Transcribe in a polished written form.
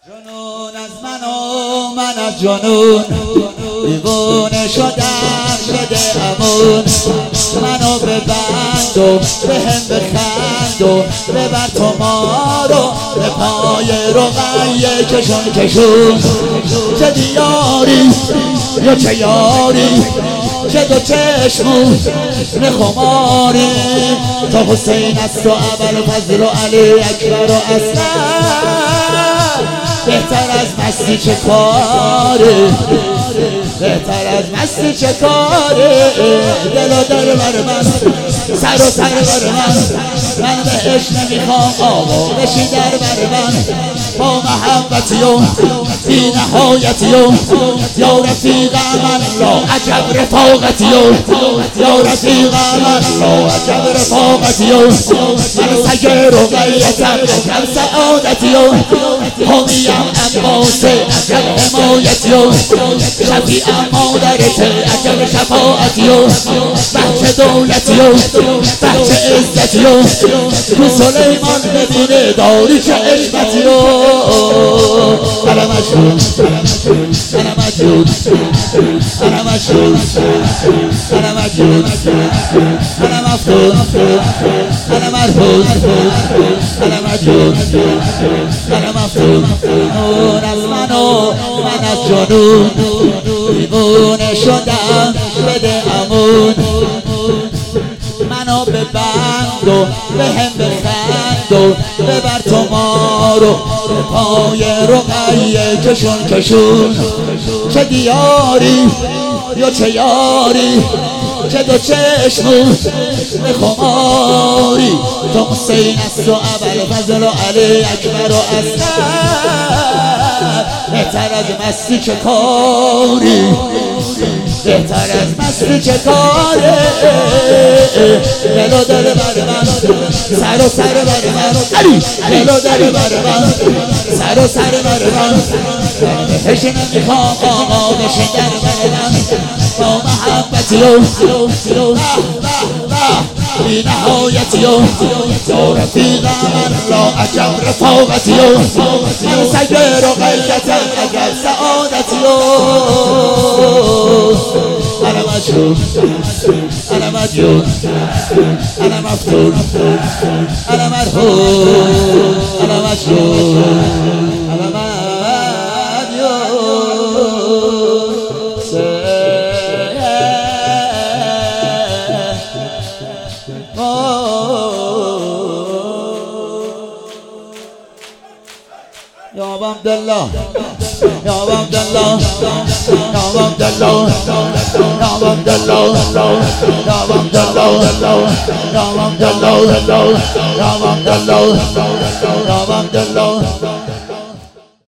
جنون از من از جنون دیوانه شدم بده امون منو ببند و بهم بخند و ببر تو ما رو به پای رقیه کشون چه دیاری یا چه یاری چه دو چشمون خماری تا حسین است و ابوالفضل و علی اکبر و اصغر بهتر از مستی چه کاره بهتر از مستی چه کاره دل و دل بر من سر و سر بر من بهش نمیخوام آقا بشی در بر من با محبتی و بی نهایتی و یا رفیق من لا عجب رفاقتی و یا رفیق من لا عجب رفاقتی و من سگر و غیرتم عجب سعادتی و حامیم عباسه عجب حمایتی و شفیعم مادرته عجب شفاعتی و بچه دولتی و بچه عزتی و رو سلیمان ببینه داری چه عشقتی و انا مجنون انا مجنون انا مجنون انا مجنون انا مفتون انا مرهون انا مجنون انا مفتون نور از من از جنون دیوانه شدم بده امون منو ببند و بهم بخند و ببر تو ما رو به پای رقیه کشون چه دیاری یا چه یاری چه دو چشمون خماری تو حسین است و ابوالفضل و علی اکبر و اصغر بهتر از مستی چه کاری بهتر از مستی چه کاره دل و دل بر من سر و سر بر من دل و دل بر من سر و سر بر من بهش نمیخوام آقا بشی در بر من با محبتی و بی نهایتی و یا رفیق من لا عجب رفاقتی و من سگر و غیرتم عجب سعادتی و انا مجنون انا مجنون انا مفتون انا مرهون انا مجنون انا مجنون يا عبد الله يا عبد الله يا عبد الله يا عبد الله يا عبد الله يا عبد الله يا عبد الله يا عبد الله